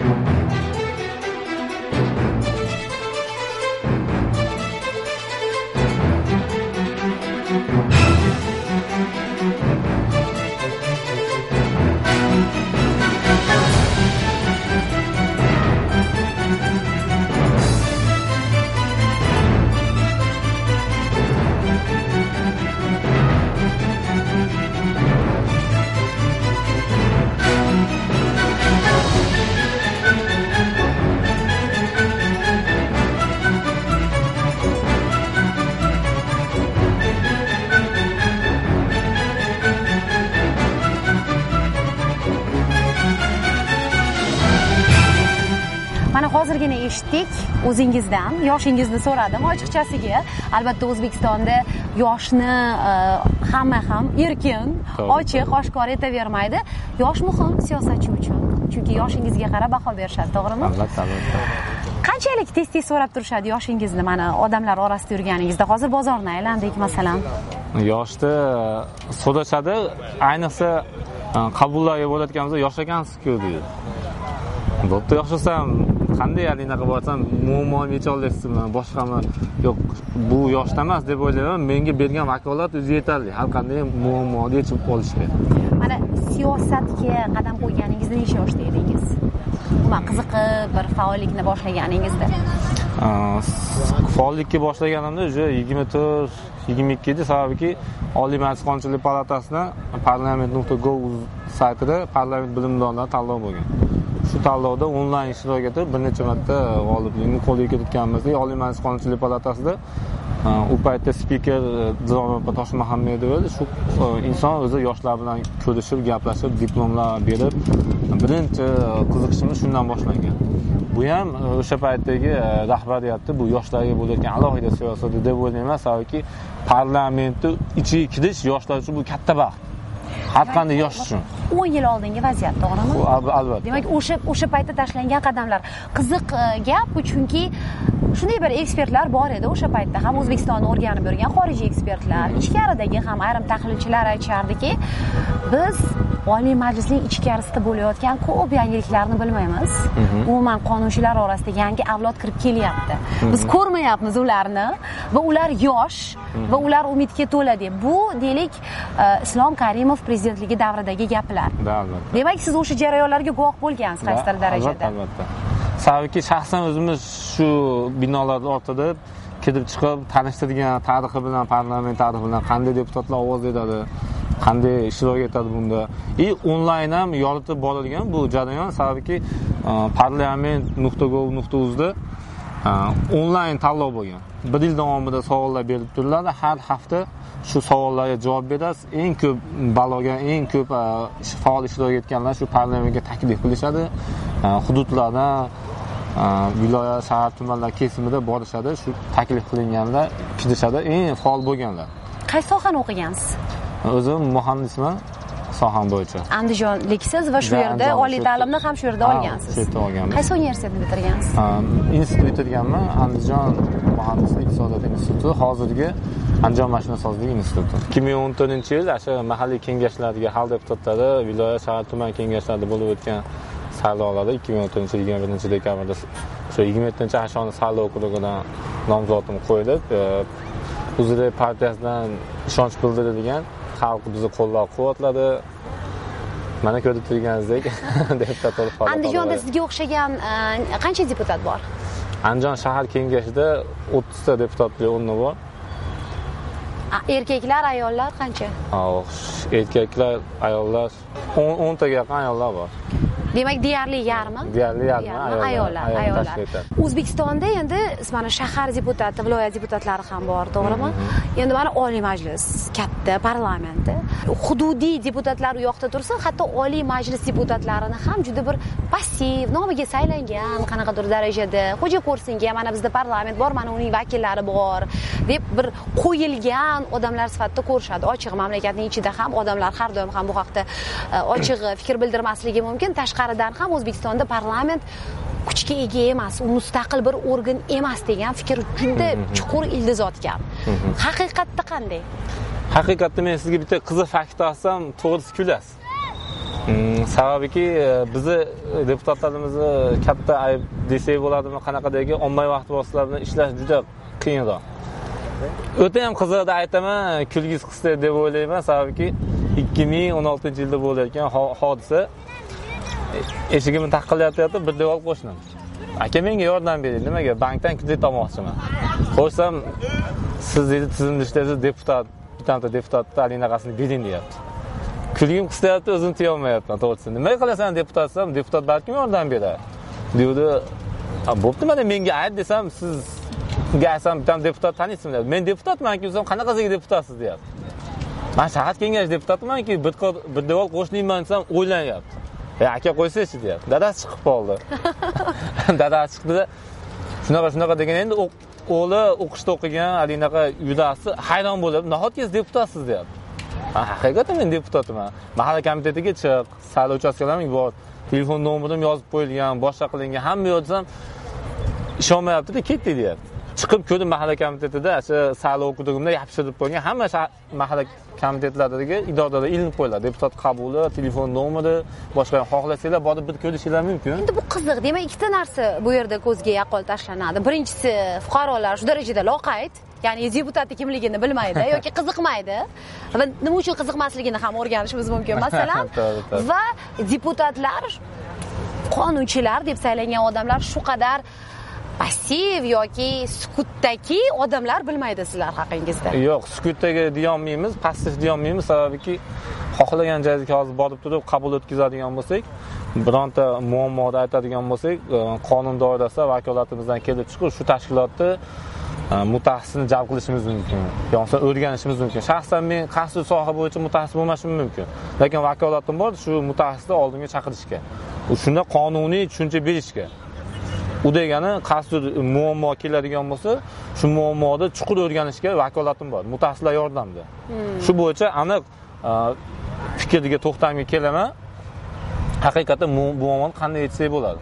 Mana hozirgina eshitdik o'zingizdan, yoshingizni so'radim ochiqchasiga. Albatta O'zbekistonda yoshni hamma ham erkin, ochiq, oshkor etavermaydi. Yosh muhim siyosatchi uchun. Chunki yoshingizga qarab baho berishadi, to'g'rimi? Albatta. Qanchalik tez-tez so'rab turishadi yoshingizni mana odamlar orasida yurganingizda? Hozir bozorni aylandik masalan. Yoshda so'rashadi, ayniqsa qabullarga bo'layotganimizda yosh ekansiz-ku deydi. Bo'pti, yoshsam qanday anaqa bo'lsam muammoni yecha olasizmi, boshqami? Yo'q, bu yoshda emas deb o'ylayman. Menga bergan vakolat o'zi yetarli. Har qanday muammoni yechib olishga. Mana siyosatga qadam qo'yganingizda necha yoshda edingiz? Umuman qiziqib bir faollikni boshlaganingizda? Faollikka boshlaganimda o'sha 24-22 edi, sababki Oliy Majlis Qonunchilik palatasidan parlament.gov saytida parlament bilimdonlari tanlov bo'lgan. Shu tanlovda onlayn ishtirok etib bir necha marta g'oliblikni qo'lga kiritganmizda Oliy Majlis Qonunchilik palatasida u paytda spiker Dilorom Toshmuhammedov edi. Shu inson o'zi yoshlar bilan ko'rishib, gaplashib, diplomlar berib, birinchi qiziqishimiz shundan boshlangan. Bu ham o'sha paytdagi rahbariyatda bu yoshlarga bo'layotgan alohida siyosati deb o'ylayman, sababki parlamentni ichiga kirish yoshlar uchun bu katta baxt. Har qanday yosh uchun. 10 yil oldingi vaziyat, to'g'rimi? Albatta. Demak, o'sha paytda tashlangan qadamlar qiziq gap, chunki shunday bir ekspertlar bor edi o'sha paytda ham O'zbekistonni o'rganib yurgan xorijiy ekspertlar, ichkaridagi ham ayrim tahlilchilar aytishardiki, biz Oliy Majlisning ichkarisida bo'layotgan ko'p yangiliklarni bilmaymiz. Umuman qonunchilar orasida yangi avlod kirib kelyapti. Biz ko'rmayapmiz ularni va ular yosh va ular umidga to'la deb. Bu deylik Islom Karimov prezidentligi davridagi gaplar. Demak, siz o'sha jarayonlarga guvoh bo'lgansiz qaysidir darajada. Albatta. Sababki shaxsan o'zimiz shu binolar ortida kelib chiqib tanishtirgan tarixi bilan, parlament tarixi bilan qanday deputatlar ovoz beradi, qanday ishtirok etadi bunda. Onlayn ham yoritib borilgan bu jarayon, sababki parlament.gov.uz da onlayn tanlov bo'lgan. 1 yil davomida savollar berib turiladi. Har hafta shu savollarga javob berasiz. Eng ko'p baloga, eng ko'p faol ishtirok etganlar shu parlamentga taklif qilishadi. Hududlardan viloyat, shahar, tumanlar kesimida borishadi. Shu taklif qilinganlar kirishadi, eng faol bo'lganlar. Qaysi sohani o'qigansiz? O'zim muhandisman. Soham bo'yicha. Andijonliksiz va shu yerda oliy ta'limni ham shu yerda olgansiz. Shu yerda olganman. Qaysi universitetni bitirgansiz? Institut bitirganman. Andijon muhandislik iqtisodiyot instituti, hozirgi Andijon mashinasozlik instituti. 2014-yil o'sha mahalliy kengashlarga xalq deputatlari, viloyat, shahar, tuman kengashlarida bo'lib o'tgan saylovlarda 2014-yil 21-dekabrda o'sha 27-hashoni saylov okrugidan nomzodimni qo'ydik. O'zida partiyasidan ishonch bildirilgan, xalq bizni qo'llab-quvvatladi. Mana ko'rib turganingizdek deputat bo'lib qoldi. Andijonda sizga o'xshagan qancha deputat bor? Andijon shahar kengashida 30 ta deputatli o'rni bor. Erkaklar, ayollar qancha? Erkaklar, ayollar 10 taga yaqin ayollar bor. Demak, deyarli yarmi? Deyarli ayollar. O'zbekistonda endi mana shahar deputati, viloyat deputatlari ham bor, to'g'rimi? Endi mana Oliy Majlis, katta parlamenti. Hududiy deputatlar u yoqda tursin, hatto Oliy Majlis deputatlarini ham juda bir passiv, nomiga saylangan, qanaqadir darajada, xo'ja ko'rsinga, mana bizda parlament bor, mana uning vakillari bor, deb bir qo'yilgan odamlar sifatida ko'rishadi. Ochiq mamlakatning ichida ham odamlar har doim ham bu haqda ochiq fikr bildirmasligi mumkin. Tashqaridan ham O'zbekistonda parlament kuchga ega emas, u mustaqil bir organ emas degan fikr juda chuqur ildiz otgan. Haqiqatda qanday? Haqiqatda men sizga bitta qiziq fakt aytsam, to'g'risi kulasiz. Sababiki bizni deputatlarimizni katta ayb desak bo'ladimi, qanaqadagi ommaviy vaqt vositalar bilan ishlash juda qiyinroq. O'ta ham qizig'ida aytaman, kulgisi qilsa deb o'ylayman, sababki 2016-yilda bo'layotgan hodisa eshigimni taqillayotib bir devor qo'shnim. Aka menga yordam bering, nimaga? Bankdan kredit olmoqchiman. Qo'ysam, siz dedi tizimlashtirasiz deputat, bitta deputatni alinaqasini bering deyapti. Kulgim qisayapti, o'zim tiya olmayapman, to'g'risi. Nima qilasan deputatsam, deputat balkim yordam beradi. Deydi, bo'pti, mana menga ayt desam, sizga aytsam bitta deputat taniysizmi dedi. Men deputatman-ku, o'zim qanaqasiga deputatsiz deyapti. Men shahar kengashi deputatman-ku, bir devor qo'shniman desam o'ylanyapti. Aka qo'ysangchi deyapti. Dadasi chiqib qoldi. Dadasi chiqdi-da, shunaqa degan endi o'g'li o'qishda o'qigan, alinaqa yudasi hayron bo'lib, "Nahotki siz deputatsiz?" deyapti. Haqiqatan men deputatman. Mahalla komitetiga chiq, saylov uchastkalarim bor, telefon nomerim yozib qo'yilgan, boshqa qilingan, hamma yo'lsam ishonmayapti-da, ketdi deyapti. Chiqib ko'rdim mahalla komitetida, o'sha saylov hududimda yopishtirib qo'ygan, hamma mahalla komitetlaridagi idoralarda ilinib qo'yiladi. Deputat qabuli, telefon nomeri, boshqa xohlasanglar borib bir ko'rishingiz mumkin. Endi bu qiziq, demak, ikkita narsa bu yerda ko'zga yaqqol tashlanadi. Birinchisi, fuqarolar shu darajada loqayd, ya'ni deputatni kimligini bilmaydi yoki qiziqmaydi va nima uchun qiziqmasligini ham o'rganishimiz mumkin, masalan. Va deputatlar, qonunchilar deb saylangan odamlar shu qadar passiv yoki sukutdagi odamlar bilmaydi sizlar haqingizda. Yo'q, sukutdagi deyolmaymiz, passiv deyolmaymiz, sababki xohlagan joyga hozir borib turib qabul o'tkazadigan bo'lsak, bironta muammoni aytadigan bo'lsak, qonun doirasida vakolatimizdan kelib chiqib shu tashkilotni mutaxassisini jalb qilishimiz mumkin. Yo'qsa o'rganishimiz mumkin. Shaxsan men qaysi soha bo'yicha mutaxassis bo'lmashim mumkin. Lekin vakolatim bor, shu mutaxassisni oldinga chaqirishga. Shunda qonuniy tushuncha berishga. U degani qaysi muammo keladigan bo'lsa, shu muammoni chuqur o'rganishga vakolatim bor, mutaxassislar yordamida. Shu bo'yicha aniq fikrga to'xtamga kelaman. Haqiqatan muammoni qanday yechsak bo'ladi?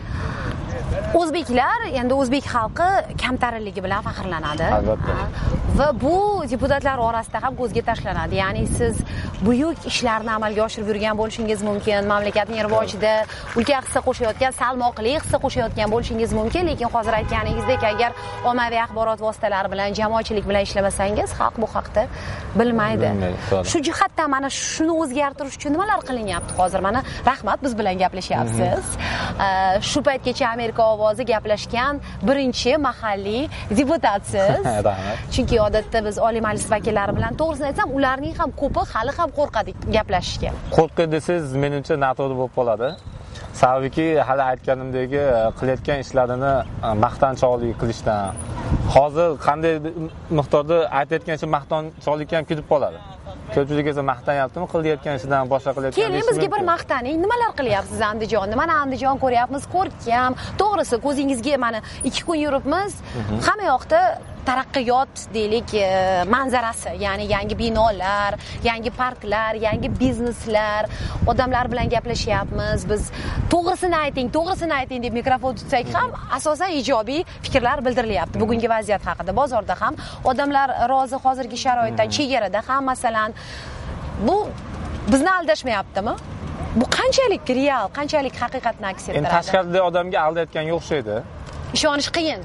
O'zbeklar, endi o'zbek xalqi kamtarinligi bilan faxrlanadi. Albatta. Va bu deputatlar orasida ham ko'zga tashlanadi. Ya'ni siz buyuk ishlarni amalga oshirib yurgan bo'lishingiz mumkin, mamlakatning rivojida ulkan hissa qo'shayotgan, salmoqli hissa qo'shayotgan bo'lishingiz mumkin, lekin hozir aytganingizdek, agar ommaviy axborot vositalari bilan, jamoatchilik bilan ishlamasangiz, xalq bu haqda bilmaydi. Shu jihatdan mana shuni o'zgartirish uchun nimalar qilinyapti hozir? Mana rahmat, biz bilan gaplashyapsiz. Shu paytgacha Amerika ovozi gaplashgan birinchi mahalliy deputatsiz. Chunki odatda biz Oliy Majlis vakillari bilan, to'g'risini aytsam, ularning ham ko'pi hali ham qo'rqadi gaplashishga. Qo'rqadi desangiz, menimcha noto'g'ri bo'lib qoladi. Sababki hali aytganimdek qilayotgan ishlarini maqtanchoqlik qilishdan, hozir qanday miqdorda aytayotgancha maqtanchoqlikka ham ketib qoladi. Ko'pchilik esa maqtanyaptimi qilayotgan ishidan, boshqa qilayotgan ishidan. Keling, bizga bir maqtaning. Nimalar qilyapsiz Andijonni? Mana Andijon ko'ryapmiz, ko'rkam. To'g'risi, ko'zingizga mana 2 kun yuribmiz. Hamma yoqda taraqqiyot deylik manzarasi, ya'ni yangi binolar, yangi parklar, yangi bizneslar, odamlar bilan gaplashyapmiz. Biz to'g'risini ayting deb mikrofon tutsak ham asosan ijobiy fikrlar bildirilyapti. Bugungi vaziyat haqida bozorda ham odamlar rozi, hozirgi sharoitdan, chegarada ham masalan. Bu bizni aldashmayaptimi? Bu qanchalik real, qanchalik haqiqatni aks ettiradi? Endi tashqarida odamga aldayotganga o'xshaydi. Ishonish qiyin.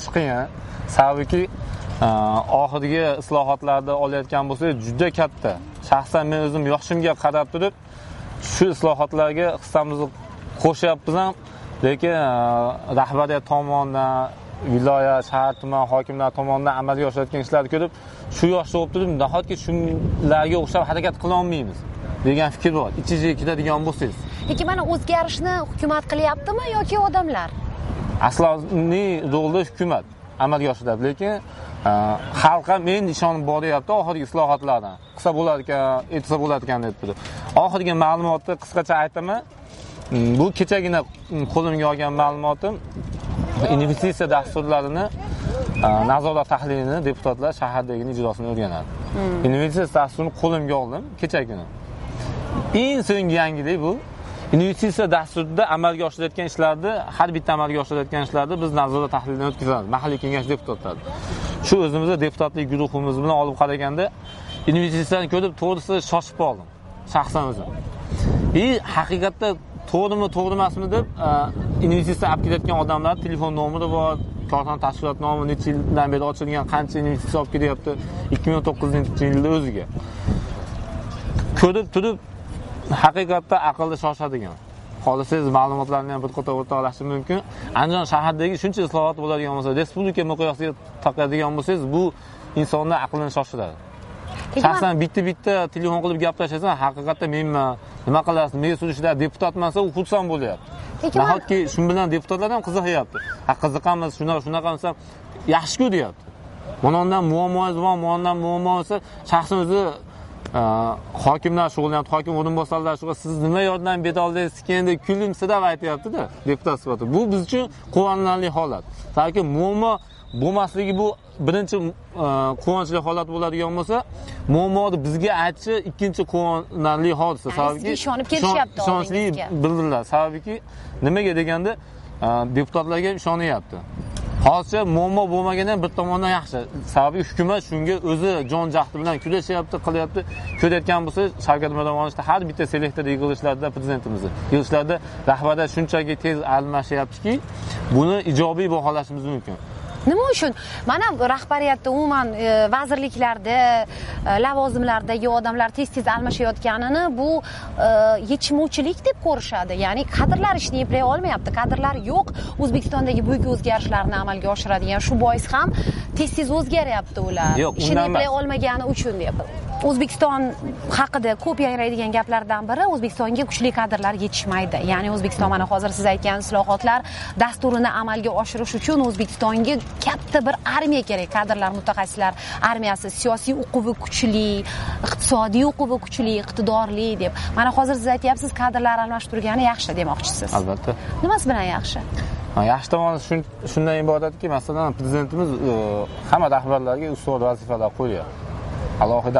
Sababki oxirgi islohotlarda olayotgan bo'lsa juda katta. Shaxsan men o'zim yoshimga qarab turib shu islohotlarga hissamizni qo'shyapmiz ham, lekin rahbariyat tomonidan, viloyat, shahar, tuman hokimlar tomonidan amalga oshirilgan ishlarni ko'rib, shu yoshda bo'lib turib, nahotki shunlarga o'xshab harakat qila olmaymiz degan fikr bor. Ichiga kiradigan bo'lsangiz. Lekin mana o'zgarishni hukumat qilyaptimi yoki odamlar? Asosiy rolda hukumat amalga oshiradi, lekin xalq ham men ishonib boryapti oxirgi islohotlardan. Qilsa bo'lar ekan, etsa bo'lar ekan deb turib. Oxirgi ma'lumotni qisqacha aytaman. Bu kechagina qo'limga olgan ma'lumotim investitsiya dasturlarini nazorat tahlilini deputatlar shahardagi ijrosini o'rganadi. Investitsiya dasturini qo'limga oldim kechagina. Eng so'nggi yangilik bu. Investitsiya dasturida amalga oshirilayotgan ishlarni, har bitta amalga oshirilayotgan ishlarni biz nazorat tahlilidan o'tkazamiz. Mahalliy kengash deputatlari. Shu o'zimizning deputatlik guruhimiz bilan olib qaraganda investitsiyani ko'rib, to'g'risi shoshib qoldim. Shaxsan o'zim. Haqiqatda to'g'rimi, to'g'ri emasmi deb investitsiya olib kelayotgan odamlar telefon nomeri bor, korxona tashkilot nomi necha yildan beri ochilgan, qancha investitsiya olib kelyapti 2009-yilda o'ziga. Ko'rib turib haqiqatda aqlda shoshadigan. Xohlasangiz ma'lumotlarni ham bir qator o'rtoqlashim mumkin. Andijon shahridagi shuncha islohot bo'ladigan bo'lsa, respublika miqyosiga taqadigan bo'lsangiz, bu insonlar aqlini shoshiradi. Shaxsan bitta telefon qilib gaplashasam, haqiqatda menman, nima qilasiz, men surishlar deputatmansa, u xursand bo'lyapti. Nahotki shu bilan deputatlar ham qiziqyapti. Qiziqamiz, shunaqa desam, yaxshi-ku deyapti. Bundan muammoingiz bor, bundan muammo bo'lsa, shaxsan o'zi hokimlar shug'ullanyapti, hokim o'rinbosarlar siz nima yordam bera olasiz ekan deb kulimsirab aytyapti-da deputat sifatida. Bu biz uchun quvonarli holat. Balki muammo bo'lmasligi bu birinchi quvonchli holat bo'ladigan bo'lsa, muammoni bizga aytishi ikkinchi quvonarli hodisa. Sababki ishonib kelishyapti, ishonchli bildirlar. Sababki nimaga deganda deputatlarga ishonyapti. Hozircha muammo bo'lmagan ham bir tomondan yaxshi. Sababi hukumat shunga o'zi jon jahdi bilan kurashyapti, qilyapti. Ko'rayotgan bo'lsa, Shavkat Miromonovich har bitta selektor yig'ilishlarda prezidentimiz yig'ilishlarda rahbarlar shunchaki tez almashyaptiki, buni ijobiy baholashimiz mumkin. Nima uchun? Mana rahbariyatda umuman vazirliklarda, lavozimlardagi odamlar tez-tez almashayotganini bu yetishmovchilik deb ko'rishadi. Ya'ni kadrlar ishni eplay olmayapti, kadrlar yo'q. O'zbekistondagi buyuk o'zgarishlarni amalga oshiradigan shu bois ham tez-tez o'zgaryapti ular. Ishni eplay olmagani uchun deb. O'zbekiston haqida ko'p yangraydigan gaplardan biri O'zbekistonga kuchli kadrlar yetishmaydi. Ya'ni O'zbekiston mana hozir siz aytgan islohotlar dasturini amalga oshirish uchun O'zbekistonga katta bir armiya kerak, kadrlar, mutaxassislar armiyasi, siyosiy o'quvi kuchli, iqtisodiy o'quvi kuchli, iqtidorli deb. Mana hozir siz aytyapsiz, kadrlar almashib turgani yaxshi demoqchisiz. Albatta. Nimasi bilan yaxshi? Yaxshi tomoni shundan iboratki, masalan, prezidentimiz hamma rahbarlarga ustuvor vazifalar qo'yadi. Alohida.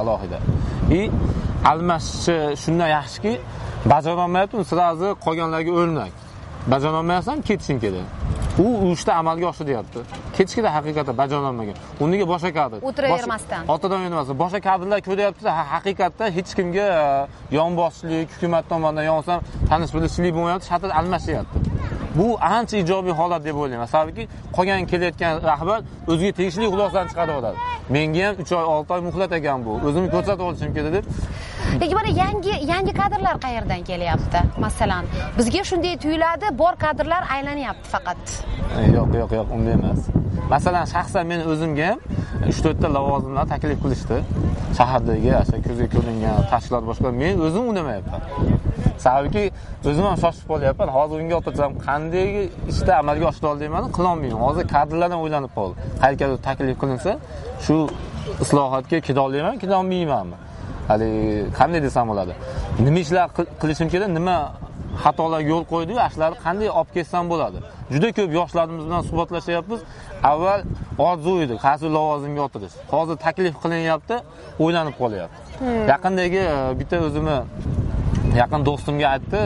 Almashishi shundan yaxshiki, bajarolmayapti, sirazi qolganlarga o'rnak. Bajarolmayapsan, ketishing kerak. U ishda amalga oshiryapti. Ketishga haqiqatda bajarolmagan. Uniga boshqa kadr. O'tiravermasdan. Ortadan o'ynamasdan. Boshqa kadrlar ko'ryapti, haqiqatda hech kimga yonboshchilik, hukumat tomonidan yonsam tanish bilishchilik bo'lmayapti, shatat almashyapti. Bu ancha ijobiy holat deb o'ylayman. Sababki qolgan kelayotgan rahbar o'ziga tegishli xulosalarni chiqaraveradi. Menga ham 3 oy, 6 oy muhlat ekan bu. O'zimni ko'rsatib olishim kerak deb. Lekin mana yangi kadrlar qayerdan kelyapti? Masalan, bizga shunday tuyuladi, bor kadrlar aylanyapti faqat. Yo'q, unday emas. Masalan, shaxsan men o'zimga ham 3-4 ta lavozimlar taklif qilishdi. Shahardagi, o'sha ko'zga ko'ringan tashkilot boshqa. Men o'zim undamayapman. Sababki o'zim ham shoshib qolyapman. Hozir unga o'tirsam, qanday ishda amalga oshira olmayman, qila olmayman. Hozir kadrlardan o'ylanib qoldim. Qayerga taklif qilinsa, shu islohotga kira olmayman, kira olmaymanmi? Hali qanday desam bo'ladi? Nima ishlar qilishim kerak, nima xatolarga yo'l qo'ydi, ashlarni qanday olib ketsam bo'ladi? Juda ko'p yoshlarimiz bilan suhbatlashyapmiz. Avval orzu edi, qaysi lavozimga o'tirish. Hozir taklif qilinyapti, o'ylanib qolyapti. Yaqindagi bitta o'zimni yaqin do'stimga aytdi,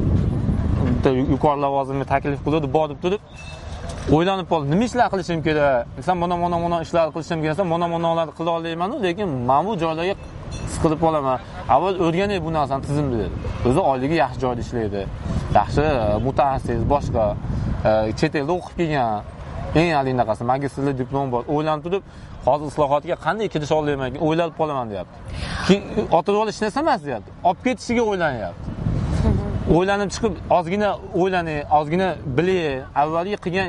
bitta yuqori lavozimga taklif qildi, borib turib o'ylanib qoldim. Nima ishlar qilishim kerak? Desam, mana ishlar qilishim kerak, mana qila olmayman-ku, lekin men bu joylarga siqilib qolaman. Avval o'rganay bu narsani tizimni dedi. O'zi oyligi yaxshi joyda ishlaydi. Yaxshi mutaxassis, boshqa chet elda o'qib kelgan. Eng alinaqasi magistrlik diplom bor. O'ylanib turib, hozir islohotga qanday kirisha olmayman, o'ylab qolaman deyapti. O'tirib olish narsa emas deyapti. Olib ketishiga o'ylanyapti. O'ylanib chiqib, ozgina o'ylanay, ozgina bilay, avvalgi qilgan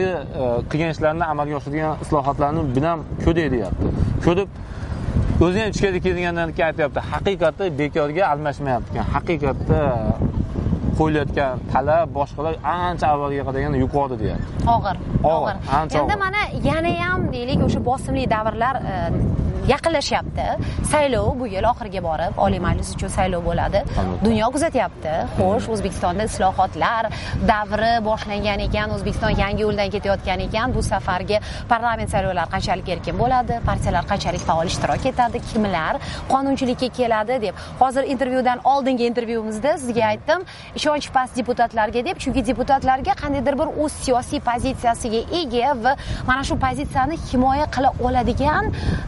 ishlarni amalga oshirgan islohotlarni bilan ko'ray deyapti. Ko'rib o'zi ham ichkariga kelgandan keyin aytyapti, haqiqatda bekorga almashmayapti ekan. Haqiqatda qo'yilayotgan talab boshqalar ancha avvalga qaraganda yuqori deyapti. Og'ir. Endi mana yana ham deylik, o'sha bosimli davrlar yaqinlashyapti. Saylov bu yil oxiriga borib, Oliy Majlis uchun saylov bo'ladi. Dunyo kuzatyapti. Xo'sh, O'zbekistonda islohotlar davri boshlangan ekan, O'zbekiston yangi yo'ldan ketayotgan ekan. Bu safargi parlament saylovlari qanchalik erkin bo'ladi, partiyalar qanchalik faol ishtirok etadi, kimlar qonunchilikka keladi deb. Hozir intervyudan oldingi intervyumizda sizga aytdim, ishonch past deputatlarga deb, chunki deputatlarga qandaydir bir o'z siyosiy pozitsiyasiga ega va mana shu pozitsiyani himoya qila oladigan arboblar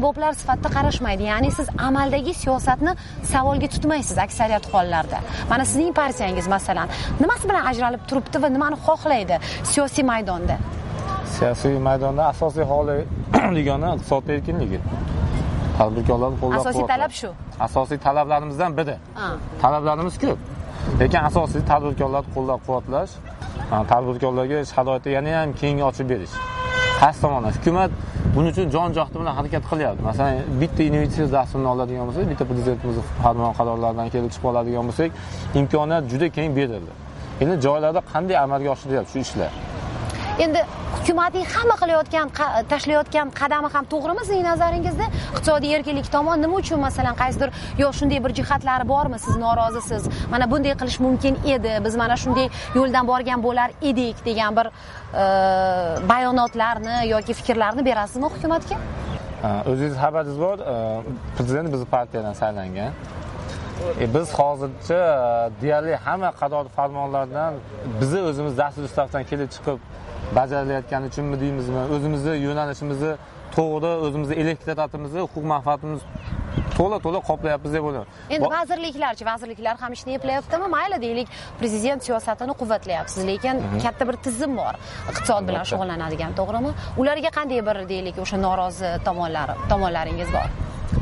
javoblar sifatida qarashmaydi. Ya'ni siz amaldagi siyosatni savolga tutmaysiz aksariyat hollarda. Mana sizning partiyangiz masalan nimasi bilan ajralib turibdi va nimani xohlaydi siyosiy maydonda? Siyosiy maydonda asosiy xohlaydigani iqtisod erkinligi. Tadbirkorlarni qo'llab-quvvatlash. Asosiy talab shu. Asosiy talablarimizdan biri. Talablarimiz ko'p. Lekin asosiy tadbirkorlarni qo'llab-quvvatlash, tadbirkorlarga sharoitni yana ham keng ochib berish. Qaysi tomondan hukumat buning uchun jon-johdi bilan harakat qilyapti. Masalan, bitta investitsiya dasturini oladigan bo'lsak, bitta prezidentimiz farmon qarorlaridan kelib chiqib oladigan bo'lsak, imkoniyat juda keng berildi. Endi joylarda qanday amalga oshirilyapti shu ishlar? Endi hukumatning hamma qilayotgan, tashlayotgan qadami ham to'g'rimi sizning nazaringizda? Iqtisodiy erkinlik tomon nima uchun masalan qaysidir yo shunday bir jihatlari bormi? Siz norozisiz. Mana bunday qilish mumkin edi. Biz mana shunday yo'ldan borgan bo'lar edik degan bir bayonotlarni yoki fikrlarni berasizmi hukumatga? O'zingiz xabaringiz bor, prezident bizni partiyadan saylangan. Biz hozircha deyarli hamma qaror farmonlardan bizni o'zimiz dastur ustavdan kelib chiqib bajarilayotgani uchunmi deymizmi, o'zimizni yo'nalishimizni to'g'ri, o'zimizni elektoratimizni, huquq manfaatimizni to'la qoplayapmiz deb o'ylayman. Endi vazirliklar ham ishni eplayaptimi? Mayli deylik, prezident siyosatini quvvatlayapsiz, lekin katta bir tizim bor iqtisod bilan shug'ullanadigan, to'g'rimi? Ularga qanday bir deylik o'sha norozi tomonlaringiz bor?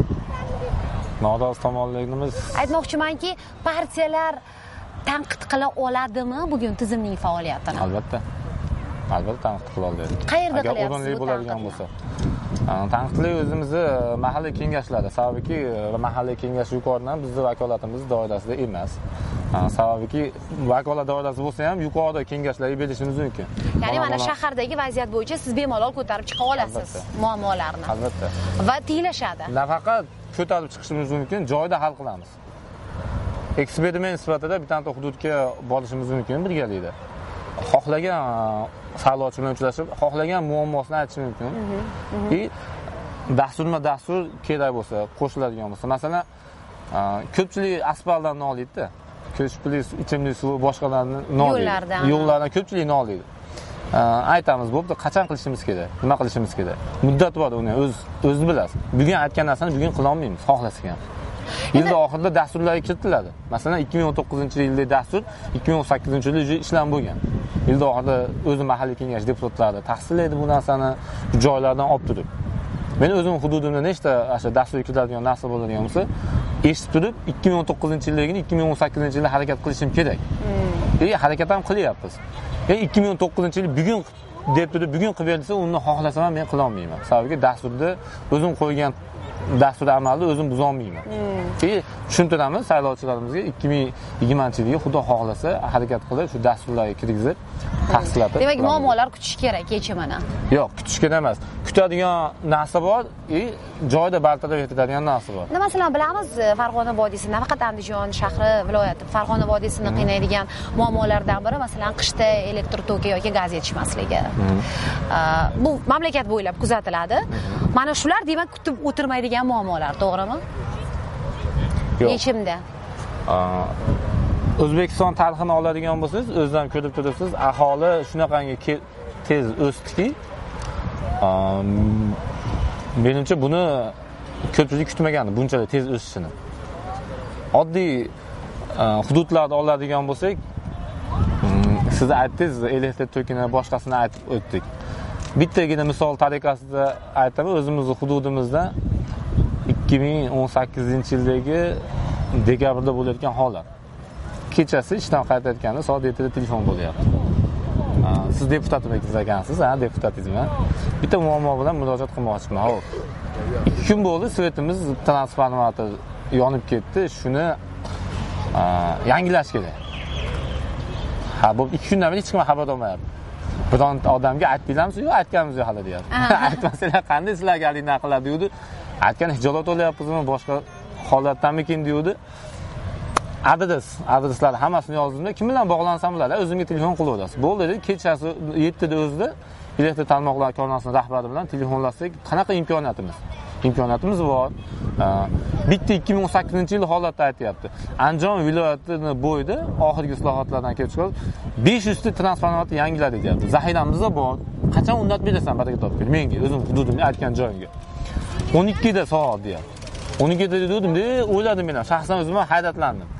Norozi tomonlarimiz aytmoqchimanki, partiyalar tanqid qila oladimi bugun tizimning faoliyatini? Albatta tanqid qila oladi. Qayerda qilyapsiz? Agar o'rinli bo'ladigan bo'lsa. Tanqidli o'zimizni mahalliy kengashlari, sababki mahalliy kengash yuqoridan bizning vakolatimiz doirasida emas. Sababki vakolat doirasida bo'lsa ham yuqori kengashlarga berishimiz mumkin. Ya'ni mana shahardagi vaziyat bo'yicha siz bemalol ko'tarib chiqa olasiz muammolarni. Albatta. Va tinglashadi. Nafaqat ko'tarib chiqishimiz mumkin, joyda hal qilamiz. Eksperiment sifatida bitta hududga borishimiz mumkin birgalikda. Xohlagan saylovchi bilan uchrashib, xohlagan muammosini aytish mumkin. Dastur kerak bo'lsa, qo'shiladigan bo'lsa, masalan, ko'pchilik asfaltdan noliydi-da. Ko'pchilik ichimlik suvi boshqalarni noliydi. Yo'llardan ko'pchilik noliydi. Aytamiz, bo'pti, qachon qilishimiz kerak? Nima qilishimiz kerak? Muddat bor, uni o'zi bilasiz. Bugun aytgan narsani bugun qila olmaymiz, xohlasak ham. Yilda oxirida dasturlar kiritiladi. Masalan, 2019-yilda dastur 2018-yilda ishlan bo'lgan. Yilda oxirida o'zi mahalliy kengash deputatlari tahsillaydi bu narsani joylardan olib turib. Men o'zim hududimda nechta o'sha dastur kiritiladigan narsa bo'ladigan bo'lsa, eshitib turib 2019-yildagini 2018-yilda harakat qilishim kerak. Harakat ham qilyapmiz. 2019-yil bugun deb turib bugun qilib berilsa, uni xohlasam ham men qila olmayman. Sababi dasturda o'zim qo'ygan dastur amalni o'zim buza olmayman. Tushuntiramiz saylovchilarimizga 2020-yilga xudo xohlasa harakat qilib shu dasturlarga kirgizib tahsillatib. Demak, muammolar kutish kerak yechimini. Yo'q, kutish kerak emas. Kutadigan narsa bor, joyda bartaraf etiladigan narsa bor. Masalan, bilamiz, Farg'ona vodiysi, nafaqat Andijon shahri, viloyati, Farg'ona vodiysini qiynaydigan muammolardan biri masalan qishda elektr toki yoki gaz yetishmasligi. Bu mamlakat bo'ylab kuzatiladi. Mana shular demak kutib o'tirmaydigan muammolar, to'g'rimi? Yo'q. Yechimda. O'zbekiston tarixini oladigan bo'lsangiz, o'zdan ko'rib turibsiz, aholi shunaqangi tez o'sdiki, menimcha buni ko'pchilik kutmagandi, bunchalik tez o'sishini. Oddiy hududlarda oladigan bo'lsak, siz aytdingiz, elektr tokini boshqasini aytib o'tdik. Bittagina misol tariqasida aytaman, o'zimizning hududimizda 2018-yildagi dekabrda bo'layotgan holat. Kechasi ishdan qaytayotganda soat 7da telefon bo'lyapti. Siz deputatimiz ekansiz, deputatizmi. Bitta muammo bilan murojaat qilmoqchiman. Xo'p. 2 kun bo'ldi, svetimiz transformator yonib ketdi. Shuni yangilash kerak. Bu 2 kundan beri hech kim xabar olmayapti. Biron odamga aytdinglarmi? Yo'q, aytganimiz yo'q hali deyapti. Aytmasanglar qanday sizlarga alina qiladi deydi. Aytgan hijolat olyapmizmi, boshqa holatdanmikin deydi. Adreslar hammasini yozdimda, kim bilan bog'lansam bo'ladi, o'zimga telefon qilaverasiz. Bo'ldi dedi, kechasi 7da o'zida elektr tarmoqlar korxonasining rahbari bilan telefonlasak, qanaqa imkoniyatimiz bor. Bitta 2018-yil holatda aytayapti. Andijon viloyatini bo'yida oxirgi islohotlardan kelib chiqib 500 ta transformator yangiladi deyapti. Zaxiramiz bor. Qachon undan berasan baraka topib? Menga o'zim hududimga aytgan joyimga. 12da soat deyapti. 12da dedim, o'yladim men ham, shaxsan o'zim ham hayratlandim.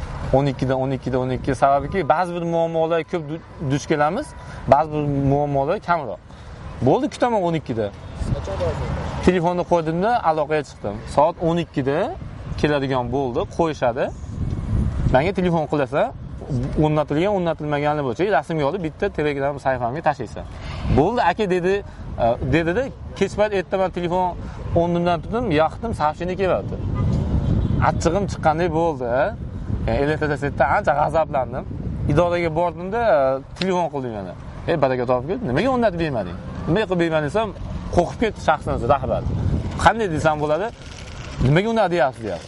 12 sababiki ba'zi bir muammolarga ko'p duch kelamiz, ba'zi bir muammolar kamroq. Bo'ldi, kutaman 12da. Telefonni qo'ydimda aloqaga chiqdim. Soat 12da keladigan bo'ldi, qo'yishadi. Menga telefon qilsa, o'rnatilmaganli bo'lsa, rasmga olib bitta Telegram sahifamga tashlaysan. Bo'ldi, aka dedi-da, kechpayt ertaman telefon o'rnimdan turdim, yoqdim, soобщение kelyapti. Achchig'im chiqqanday bo'ldi. Elektrositdan ancha g'azablandim. Idoraga bordim-da, telefon qildim yana. Baraka topib, nimaga o'rnatib bermading? Nima qilib bermading desam, qo'rqib ketdi shaxsan rahbar. Qanday desam bo'ladi? Nimaga o'rnatyapsiz deyapti.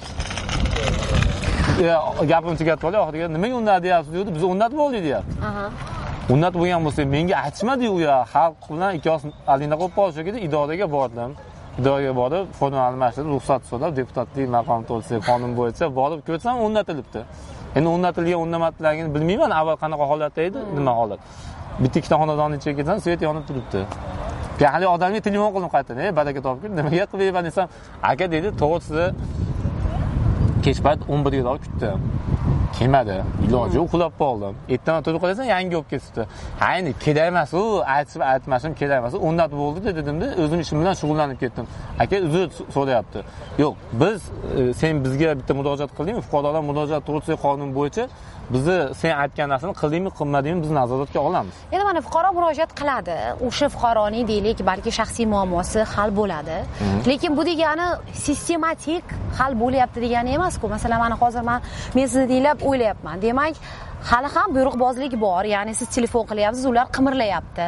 Gapim tugatib qoldi, oxiriga nimaga o'rnatyapsiz dedi, biz o'rnatib oldik deyapti. O'rnatib bo'lgan bo'lsa, menga aytishmadi-yu, xalq bilan ikkosi alina qo'yib qolish kerak edi, idoraga bordim. Idoraga borib, forma almashtirib, ruxsat so'rab, deputatlik maqom to'lsa, qonun bo'yicha borib ko'rsam, o'rnatilibdi. Endi o'rnatilgan, o'rnamatilganini bilmayman, avval qanaqa holatda edi, nima holat. Bitta ikkita xonadonni ichiga ketsam, svet yonib turibdi. Hali odamga telefon qildim qaytadan, baraka topib, nimaga qilib berman desam, aka dedi, to'g'risi kechpayt 11 ga kutdim. Kelmadi. Iloji uxlab qoldim. Ertaman turib qolasam, yangi olib ketibdi. Ha, endi kerak emas u, aytmashim kerak emas. O'rnatib bo'ldi dedimda, o'zim ishim bilan shug'ullanib ketdim. Aka uzr so'rayapti. Yo'q, sen bizga bitta murojaat qildingmi? Fuqarolar murojaat to'g'risida qonun bo'yicha bizni sen aytgan narsani qildingmi, qilmadingmi, biz nazoratga olamiz. Endi mana fuqaro murojaat qiladi. O'sha fuqaroning deylik, balki shaxsiy muammosi hal bo'ladi. Lekin bu degani sistematik hal bo'lyapti degani emas-ku. Masalan, mana hozir men sizni dinlab o'ylayapman. Demak, hali ham buyruqbozlik bor. Ya'ni siz telefon qilyapsiz, ular qimirlayapti.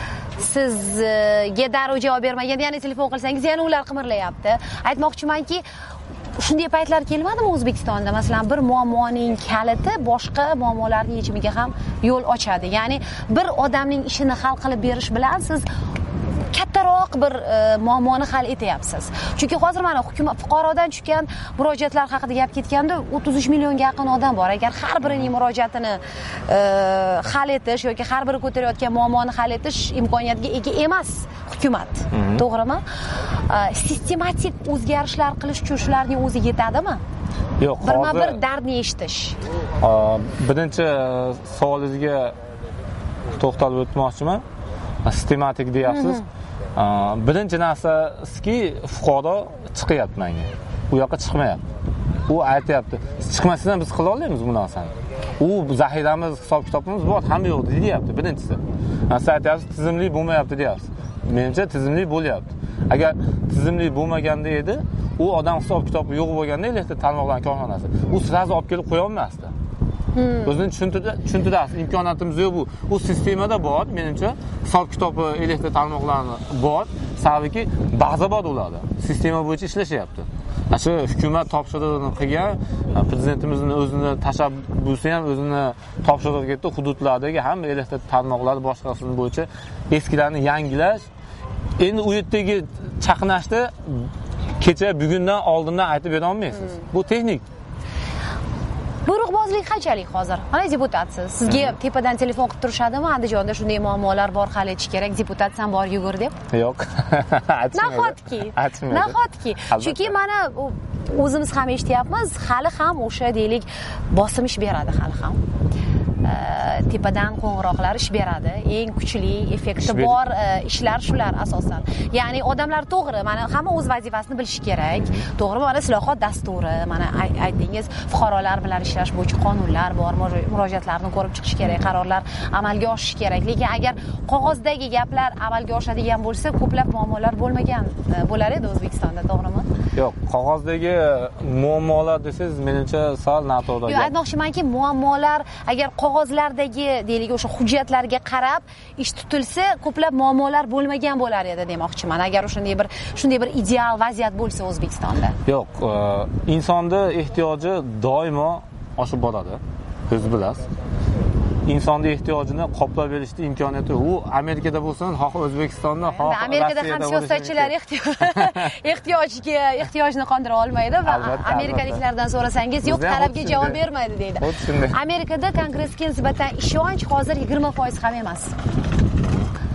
Sizga darrov javob bermaganda, ya'ni telefon qilsangiz, yana ular qimirlayapti. Aytmoqchimanki, shunday paytlar kelmadimi O'zbekistonda? Masalan, bir muammoning kaliti boshqa muammolarning yechimiga ham yo'l ochadi. Ya'ni bir odamning ishini hal qilib berish bilan siz kattaroq bir muammoni hal etyapsiz. Chunki hozir mana fuqarodan tushgan murojaatlar haqida gap ketganda 33 millionga yaqin odam bor. Agar har birining murojaatini hal etish yoki har biri ko'tarayotgan muammoni hal etish imkoniyatiga ega emas hukumat. To'g'rimi? Sistematik o'zgarishlar qilish uchun shularning o'zi yetadimi? Yo'q, birma-bir dardni eshitish. Birinchi savolingizga to'xtalib o'tmoqchiman. Sistematik deyapsiz. Birinchi narsaki, fuqaro chiqyapti menga. U yoqqa chiqmayapti. U aytayapti, chiqmasdan biz qila olmaymiz bu narsani. U zaxiramiz, hisob kitobimiz bor, hamma yo'q deyapti birinchisi. Siz aytyapsiz, tizimli bo'lmayapti deyapsiz. Menimcha tizimli bo'lyapti. Agar tizimli bo'lmaganda edi, u odam hisob kitobi yo'q bo'lganda elektr tarmoqlarning korxonasi, u sirazi olib kelib qo'ya olmasdi. O'zini tushuntirasiz, imkoniyatimiz yo'q bu. U sistemada bor, menimcha hisob kitobi elektr tarmoqlari bor, sababki baza bor ularda. Sistema bo'yicha ishlashyapti. Shu hukumat topshirig'ini qilgan, prezidentimizning o'zini tashabbusi ham o'zini topshirig'iga ketdi, hududlardagi hamma elektr tarmoqlari boshqasini bo'yicha eskilarni yangilash. Endi u yerdagi chaqnashni kecha bugundan oldindan aytib bera olmaysiz. Bu texnik. Buyruqbozlik qanchalik hozir? Mana deputatsiz. Sizga tepadan telefon qilib turishadimi? Andijonda shunday muammolar bor, hal etish kerak. Deputatsan bor yugur deb. Yo'q. Nahotki. Chunki mana o'zimiz ham eshityapmiz, hali ham o'sha deylik bosim ish beradi hali ham. Tepadan qo'ng'iroqlar ish beradi. Eng kuchli effekti bor ishlar shular asosan. Ya'ni odamlar to'g'ri, mana hamma o'z vazifasini bilishi kerak. To'g'ri, mana islohot dasturi, mana aytdingiz, fuqarolar bilan ishlash bo'yicha qonunlar bor, murojaatlarni ko'rib chiqish kerak, qarorlar amalga oshishi kerak. Lekin agar qog'ozdagi gaplar amalga oshadigan bo'lsa, ko'plab muammolar bo'lmagan bo'lar edi O'zbekistonda, to'g'rimi? Yo'q, qog'ozdagi muammolar desangiz, menimcha sal noto'g'ri. Yo'q, aytmoqchimanki, muammolar agar qog'ozlardagi deylik o'sha hujjatlarga qarab ish tutilsa, ko'plab muammolar bo'lmagan bo'lar edi demoqchiman. Agar shunday bir ideal vaziyat bo'lsa O'zbekistonda. Yo'q, insonning ehtiyoji doimo oshib boradi. O'z bilasiz. Insonning ehtiyojini qoplab berishning imkoniyati u Amerikada bo'lsin, xoh O'zbekistonda, xoh Amerikada ham siyosatchilar ehtiyojni qondira olmaydi va amerikaliklardan so'rasangiz, yo'q, talabga javob bermaydi deydi. Amerikada kongressga nisbatan ishonch hozir 20% ham emas.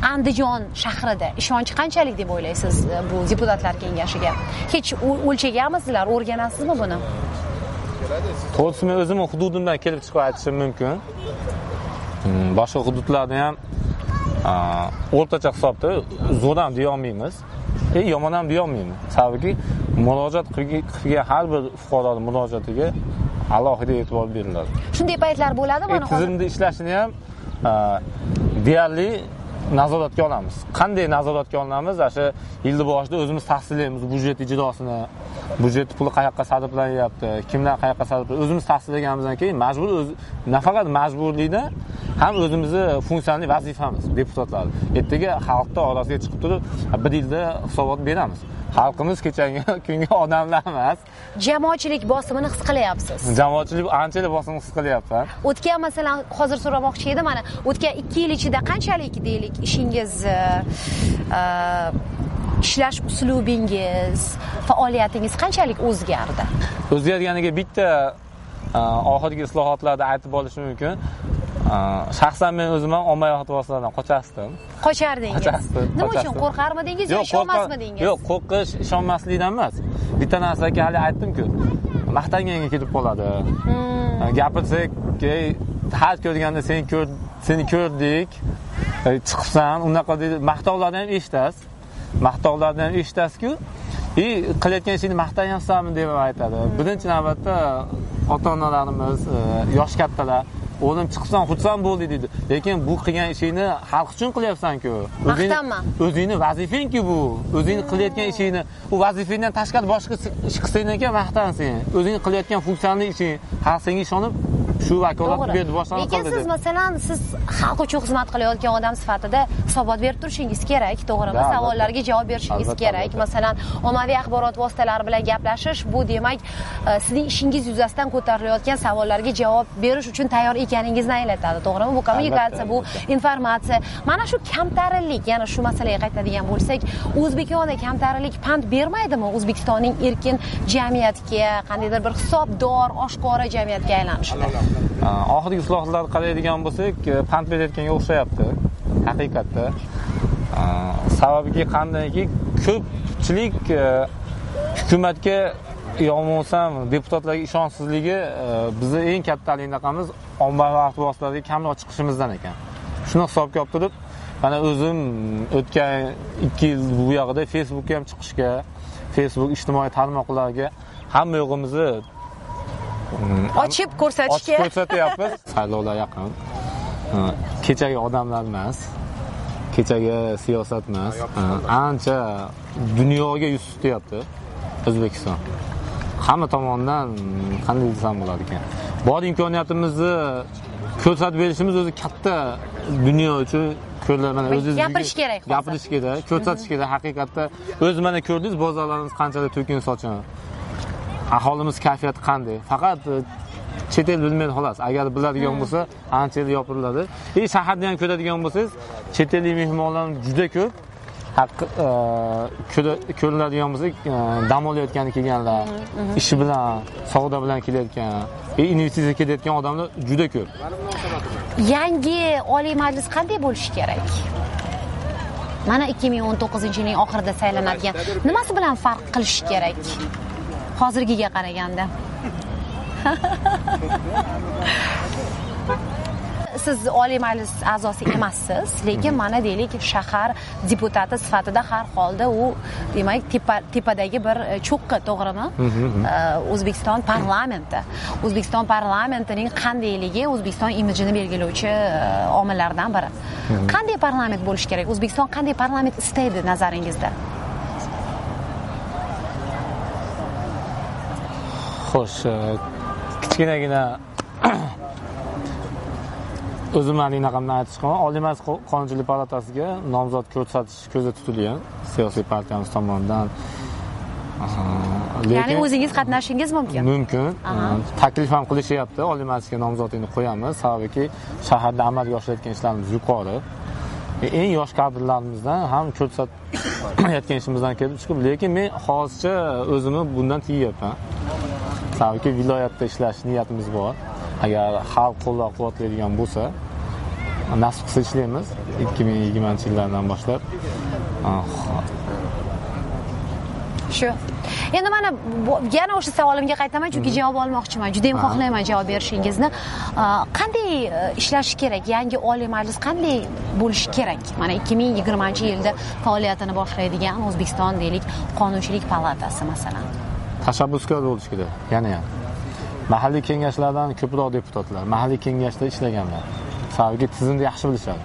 Andijon shahrida ishonch qanchalik deb o'ylaysiz bu deputatlar kengashiga? Hech o'lchaganmisizlar, o'rganasizmi buni? To'g'risi men o'zimning hududimdan kelib chiqib aytishim mumkin. Boshqa hududlarda ham o'rtacha hisobda zo'r ham deya olmaymiz, yomon ham deya olmaymiz. Sababi murojaat qilgan har bir fuqaroning murojaatiga alohida e'tibor beriladi. Shunday paytlar bo'ladi, mana hozir tizimda ishlashini ham deyarli nazoratga olamiz. Qanday nazoratga olamiz? O'sha yilning boshida o'zimiz tahsillaymiz byudjet ijrosini, byudjet puli qayoqqa sarflanyapti, kimlar qayoqqa sarflayapti, o'zimiz tahsillaganimizdan keyin majbur nafaqat majburlikda ham o'zimizni funksiyali vazifamiz deputatlar. Ertaga xalqning orasiga chiqib turib, bir yilda hisobot beramiz. Xalqimiz kechagi kungi odamlar emas. Jamoatchilik bosimini his qilyapsiz. Jamoatchilik anchalik bosimni his qilyapman. O'tgan masalan, hozir so'ramoqchi edim, mana o'tgan 2 yil ichida qanchalik deylik ishingiz, ishlash uslubingiz, faoliyatingiz qanchalik o'zgardi? O'zgarganiga bitta oxirgi islohotlarda aytib olishim mumkin. Shaxsan men o'zimdan ommaviy axborot vositalaridan qochasdim. Qochardingiz. Nima uchun qo'rqarmidingiz yoki ishonmasmidingiz? Yo'q, qo'rqish, ishonmaslikdan emas. Bitta narsaga hali aytdim-ku, maqtanganga kelib qoladi. Gapirsak, har ko'rganda seni ko'rdik, chiqibsan, unaqa deb maqtovlarni ham eshitasiz. Maqtovlarni ham eshitasiz-ku, qilayotgan ishingni maqtayapsanmi deb aytadi. Birinchi navbatda ota-onalarimiz, yosh kattalar o'zim chiqsam, xursand bo'ldi deydi. Lekin bu qilgan ishingni xalq uchun qilyapsan-ku. O'zingni vazifang-ku bu. O'zing qilayotgan ishingni, u vazifangdan tashqari boshqa ish qilsang ekan maqtan sen. O'zing qilayotgan funksional ishing xalq senga ishonib shu vakolatni berdi, boshlanib qoldi. Lekin siz masalan, siz xalq uchun xizmat qilayotgan odam sifatida hisobot berib turishingiz kerak, to'g'rimi? Savollarga javob berishingiz kerak. Masalan, ommaviy axborot vositalari bilan gaplashish, bu demak, sizning ishingiz yuzasidan ko'tarilayotgan savollarga javob berish uchun tayyor ekaningizni anglatadi, to'g'rimi? Bu kommunikatsiya, bu informatsiya. Mana shu kamtarinlik, yana shu masalaga qaytadigan bo'lsak, O'zbekistonda kamtarinlik pand bermaydimi O'zbekistonning erkin jamiyatga, qandaydir bir hisobdor, oshkora jamiyatga aylanishida? Oxirgi islohotlarni qaraydigan bo'lsak, pand berayotganga o'xshayapti. Haqiqatda. Sababiga qandayki, ko'pchilik hukumatga yo'qolsam, deputatlarga ishonchsizligi bizni eng katta alinaqamiz ommaviy axborot vositalariga kamroq chiqishimizdan ekan. Shuni hisobga olib turib, mana o'zim o'tgan 2 yil bu yoqda Facebookga ham chiqishga, Facebook ijtimoiy tarmoqlarga hamma yo'g'imizni ochib ko'rsatyapmiz. Saylovlar yaqin. Kechagi odamlar emas, kechagi siyosat emas, ancha dunyoga yuz tutyapti O'zbekiston. Hamma tomonidan qanday desam bo'lar ekan. Bor imkoniyatimizni ko'rsatib berishimiz o'zi katta dunyo uchun ko'rlar o'zingiz gapirish kerak. Gapirish kerak, ko'rsatish kerak. Haqiqatda o'z mana ko'rdingiz, bozorlarimiz qanchalik to'kin sochin. Aholimiz kayfiyati qanday? Faqat chet el bilmaydi xolos. Agar biladigan bo'lsa, ancha yil yopiriladi. Shaharda ham ko'radigan bo'lsangiz, chet ellik mehmonlar juda ko'p. Ko'riladigan bo'lsa, dam olayotgani kelganlar, ishi bilan, savdo bilan kelayotgan, investitsiya kelayotgan odamlar juda ko'p. Yangi Oliy Majlis qanday bo'lishi kerak? Mana 2019-yilning oxirida saylanadigan. Nimasi bilan farq qilish kerak? Hozirgiga qaraganda. Siz Oliy Majlis a'zosi emassiz, lekin mana deylik shahar deputati sifatida har holda u demak tepadagi bir cho'qqi, to'g'rimi? O'zbekiston parlamenti. O'zbekiston parlamentining qandayligi O'zbekiston imijini belgilovchi omillardan biri. Qanday parlament bo'lish kerak? O'zbekiston qanday parlament istaydi nazaringizda? Xo'sh, kichkinagina o'zimning raqamdan aytish qo'yaman. Oliy Majlis Qonunchilik palatasiga nomzod ko'rsatish ko'zda tutilgan siyosiy partiyamiz tomonidan. Ya'ni o'zingiz qatnashishingiz mumkin. Mumkin. Taklif ham qilishyapti. Oliy Majlisga nomzodingni qo'yamiz. Sababki shaharda amalga oshirayotgan ishlarimiz yuqori. Eng yosh kadrlarimizdan ham ko'rsatayotgan ishimizdan kelib chiqib, lekin men hozircha o'zimni bundan tiyyapman. Sababki viloyatda ishlash niyatimiz bor. Agar xalq qo'llab-quvvatlaydigan bo'lsa, nasib qilsa ishlaymiz 2020-yillardan boshlab. Shu. Endi mana yana o'sha savolimga qaytaman, chunki javob olmoqchiman. Juda ham xohlayman javob berishingizni. Qanday ishlashi kerak? Yangi Oliy Majlis qanday bo'lishi kerak? Mana 2020-yilda faoliyatini boshlaydigan O'zbekiston deylik Qonunchilik palatasi masalan. Tashabbuskor bo'lish kerak. Yana ham. Mahalliy kengashlardan ko'proq deputatlar, mahalliy kengashda ishlaganlar. Sababi tizimni yaxshi bilishadi.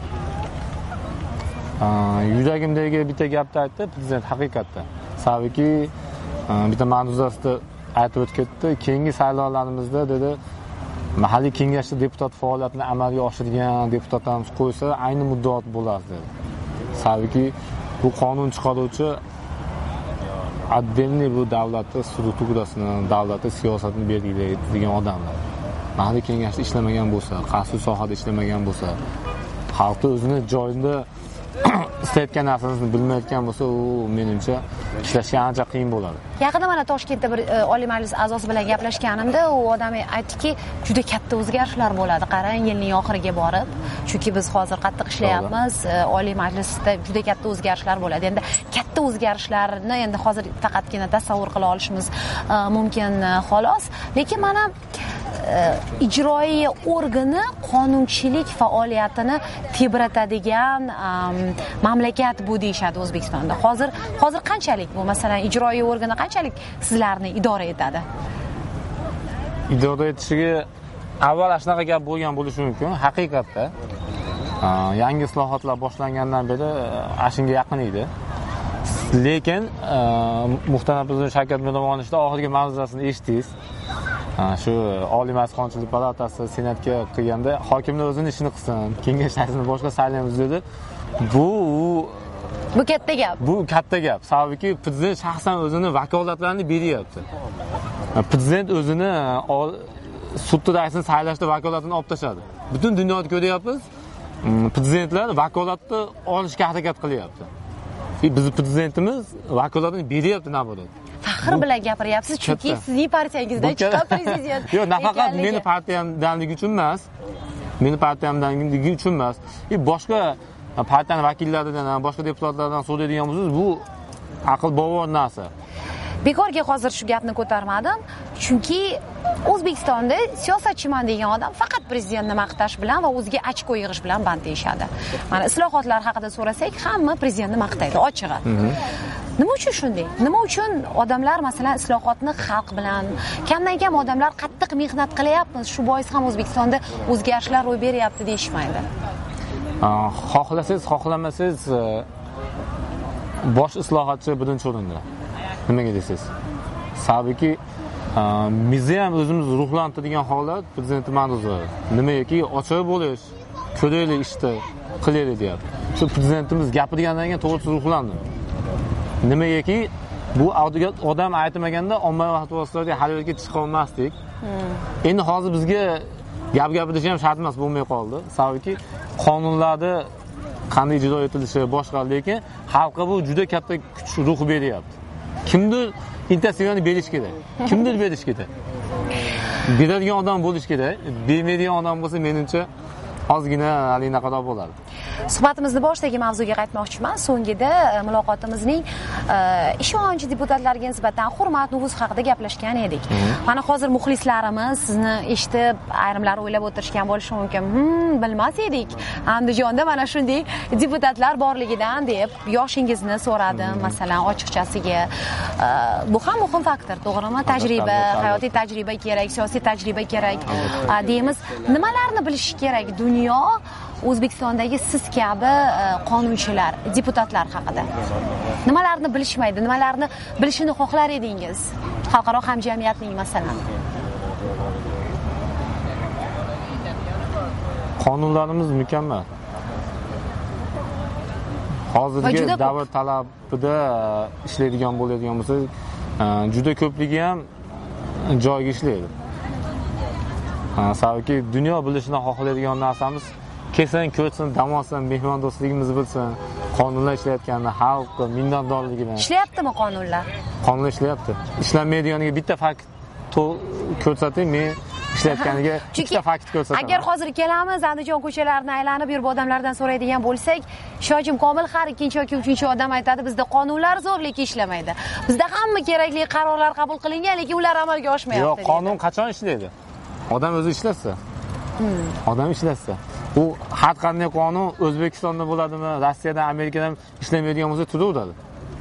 Yuragimdagi bitta gapni aytdi prezident haqiqatda. Sababi bitta ma'ruzasida aytib o'tdi, keyingi saylovlarimizda dedi, mahalliy kengashda deputat faoliyatini amalga oshirgan deputatlarimiz qo'ysa, ayni muddaot bo'ladi dedi. Sababi bu qonun chiqaruvchi отдельный bu davlatning strukturasini, davlatning siyosatini belgilaydigan odamlar. Mahalliy kengashda ishlamagan bo'lsa, qaysi sohada ishlamagan bo'lsa, xalqni o'zini joyida istayotgan narsasini bilmayotgan bo'lsa, u menimcha ishlashga ancha qiyin bo'ladi. Yaqinda mana Toshkentda bir Oliy Majlis a'zosi bilan gaplashganimda, u odam aytdiki, juda katta o'zgarishlar bo'ladi. Qarang, yilning oxiriga borib, chunki biz hozir qattiq ishlayapmiz, Oliy Majlisda juda katta o'zgarishlar bo'ladi. Endi katta o'zgarishlarni endi hozir faqatgina tasavvur qila olishimiz mumkin xolos, lekin mana ijroiy organi qonunchilik faoliyatini tebratadigan mamlakat bu deyshadi O'zbekistonda. Hozir qanchalik bu masalan ijroiy organi qanchalik sizlarni idora etadi? Idora etishiga avval shunaqa gap bo'lgan bo'lishi mumkin. Haqiqatda yangi islohotlar boshlangandan beri shunga yaqin edi. Lekin muhtaram prezident Shavkat Mirziyoyevning oxirgi ma'ruzasini eshitdingiz. Shu Oliy Majlis Qonunchilik palatasi senatga qilganda hokimlar o'zini ishini qilsin, kengashlarni boshqa saylaymiz dedi. Bu katta gap. Bu katta gap. Sababi prezident shaxsan o'zini vakolatlarini beryapti. Prezident o'zini sud raisini saylashda vakolatini olib tashladi. Butun dunyoda ko'ryapmiz, prezidentlar vakolatni olishga harakat qilyapti. Biz prezidentimiz vakolatini beryapti nabodat. Faxr bilan gapiryapsiz, chunki sizning partiyangizdan chiqqan prezident. Yo'q, nafaqat meni partiyamdanligi uchun emas. Meni partiyamdanligi uchun emas. Boshqa partiyaning vakillaridan, boshqa deputatlardan so'raydigan bo'lsangiz, bu aql bovar narsa. Bekorga hozir shu gapni ko'tarmadim, chunki O'zbekistonda siyosatchiman degan odam faqat prezidentni maqtash bilan va o'ziga ochko yig'ish bilan band deyshadi. Mana islohotlar haqida so'rasak, hamma prezidentni maqtaydi, ochig'i. Nima uchun shunday? Nima uchun odamlar masalan islohotni xalq bilan, kamdan-kam odamlar qattiq mehnat qilyapmiz, shu bois ham O'zbekistonda o'zgarishlar ro'y beryapti deyishmaydi? Xohlasangiz, xohlamasangiz bosh islohotchi birinchi o'rinda. Nimaga deysiz? Sababi bizni ham o'zimizni ruhlantiradigan holat prezident ma'ruza. Nimaki ochiq bo'lish, ko'raylik ishni, qilaylik deyapti. Shu prezidentimiz gapirgandan keyin to'g'risi ruhlandim. Nimaki bu odam aytmaganda ommaviy axborotlarga hali yerga chiqa olmasdik. Endi hozir bizga gap gapirish ham shart emas bo'lmay qoldi. Sababi qonunlarda qanday ijro etilishi boshqa, lekin xalqqa bu juda katta kuch, ruh beryapti. Kimdir intensivani berish kerak. Kimdir berish kerak. Beradigan odam bo'lish kerak. Bermaydigan odam bo'lsa, menimcha ozgina alinaqaroq bo'ladi. Suhbatimizni boshdagi mavzuga qaytmoqchiman. So'ngida muloqotimizning ishonch deputatlarga nisbatan hurmat, nufuz haqida gaplashgan edik. Mana hozir muxlislarimiz sizni eshitib, ayrimlari o'ylab o'tirishgan bo'lishi mumkin. Bilmas edik. Andijonda mana shunday deputatlar borligidan deb yoshingizni so'radim, masalan, ochiqchasiga. Bu ham muhim faktor, to'g'rimi? Tajriba, hayotiy tajriba kerak, siyosiy tajriba kerak deymiz. Nimalarni bilish kerak dunyo O'zbekistondagi siz kabi qonunchilar, deputatlar haqida? Nimalarni bilishmaydi, nimalarni bilishini xohlar edingiz? Xalqaro hamjamiyatning masalan. Qonunlarimiz mukammal. Hozirgi davr talabida ishlaydigan bo'ladigan bo'lsa, juda ko'pligi ham joyiga ishlaydi. Sababi dunyo bilishini xohlaydigan narsamiz kelsin, ko'rsin, dam olsin, mehmondo'stligimizni bilsin, qonunlar ishlayotganini, xalq minnatdorligidan. Ishlayaptimi qonunlar? Qonunlar ishlayapti. Ishlanmaydiganiga bitta fakt ko'rsating, men ishlayotganiga ikkita fakt ko'rsataman. Agar hozir kelamiz Andijon ko'chalarini aylanib yurib odamlardan so'raydigan bo'lsak, Shojim Komil har ikkinchi yoki uchinchi odam aytadi, bizda qonunlar zo'r, lekin ishlamaydi. Bizda hamma kerakli qarorlar qabul qilingan, lekin ular amalga oshmayapti. Yo'q, qonun qachon ishlaydi? Odam o'zi ishlasa. Odam ishlasa. U har qanday qonun O'zbekistonda bo'ladimi, Rossiyadan, Amerikadan ishlamaydigan bo'lsa turaveradi.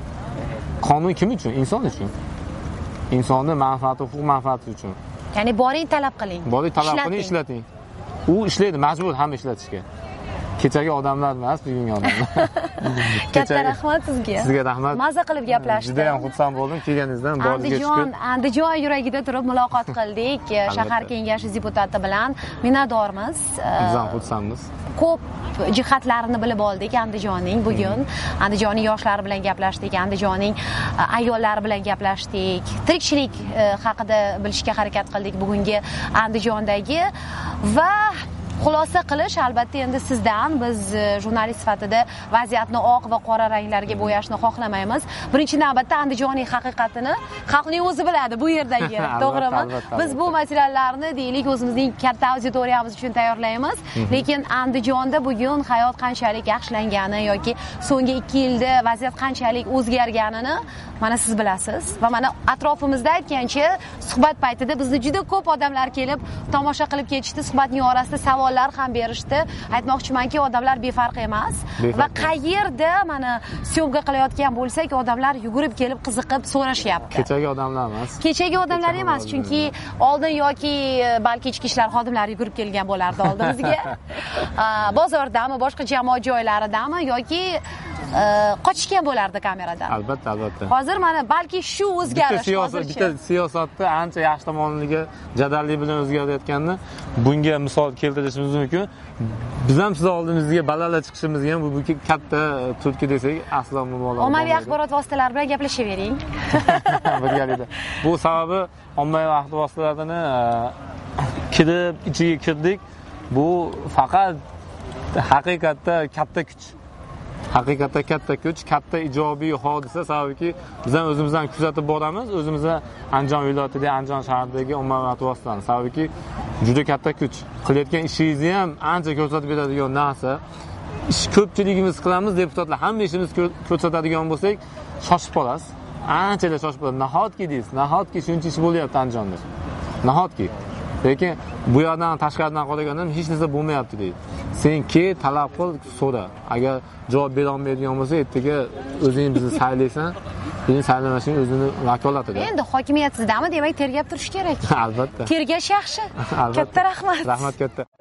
Qonun kim uchun? Inson uchun. Insonning manfaati, huquq manfaati uchun. Ya'ni boring talab qiling. Boring talab qiling, ishlating. U ishlaydi, majbur hamma ishlatishga. Kechagi odamlar emas, bugungi odamlar. Katta rahmat sizga. Sizga rahmat. Maza qilib gaplashdik. Juda ham xursand bo'ldim kelganingizdan. Boringizga shukur. Andijon yuragida turib muloqot qildik. Shahar kengashi deputati bilan minnatdormiz. Biz ham xursandmiz. Ko'p jihatlarini bilib oldik Andijonning bugun. Andijonning yoshlari bilan gaplashdik, Andijonning ayollari bilan gaplashdik. Tirikchilik haqida bilishga harakat qildik bugungi Andijondagi va xulosa qilish albatta endi sizdan. Biz jurnalist sifatida vaziyatni oq va qora ranglarga bo'yashni xohlamaymiz. Birinchi navbatda Andijonning haqiqatini xalqning o'zi biladi bu yerdagi, to'g'rimi? Biz bu materiallarni deylik o'zimizning katta auditoriyamiz uchun tayyorlaymiz, lekin Andijonda bugun hayot qanchalik yaxshilangani yoki so'nggi 2 yilda vaziyat qanchalik o'zgarganini mana siz bilasiz va mana atrofimizda aytgancha suhbat paytida bizni juda ko'p odamlar kelib tomosha qilib ketishdi, suhbatning orasida savollar ham berishdi. Aytmoqchimanki, odamlar befarq emas va qayerda mana syomka qilayotgan bo'lsak, odamlar yugurib kelib qiziqib so'rashyapti. Kechagi odamlar emas. Kechagi odamlar emas, chunki oldin yoki balki ichki ishlar xodimlari yugurib kelgan bo'lardi oldimizga. Bozordami, boshqa jamoat joylaridami yoki qochishgan bo'lardi kameradan. Albatta. Hozir mana balki shu o'zgarish hozircha. Bitta siyosatda ancha yaxshi tomonligi jadallik bilan o'zgarayotganini bunga misol keltirishimiz mumkin. Biz ham siz oldingizga balala chiqishimizga ham bu katta turtki desak aslo mubolag'a. Ommaviy axborot vositalari bilan gaplashavering. Birgalikda. Bu sababi ommaviy axborot vositalarini kirib, ichiga kirdik. Bu faqat haqiqatda katta kuch. Haqiqatda katta kuch, katta ijobiy hodisa, sababki biz ham o'zimizdan kuzatib boramiz, o'zimizda Andijon viloyatidagi, Andijon shahridagi ommaviy axborot vositalarini, sababki juda katta kuch. Qilayotgan ishingizni ham ancha ko'rsatib beradigan narsa. Ko'pchiligimiz qilamiz, deputatlar hamma ishimiz ko'rsatadigan bo'lsak, shoshib qolasiz. Anchalar shoshib qolasiz. Nahotki deysiz, nahotki shuncha ish bo'lyapti Andijonda. Nahotki. Lekin bu yerdan tashqaridan qaraganda hech narsa bo'lmayapti deydi. Sen talab qil, so'ra. Agar javob bera olmaydigan bo'lsa, ertaga o'zing bizni saylaysan, sening saylanishing o'zini vakolatida. Endi hokimiyat sizdami, demak tergab turish kerak. Albatta. Tergash yaxshi. Katta rahmat. Rahmat katta.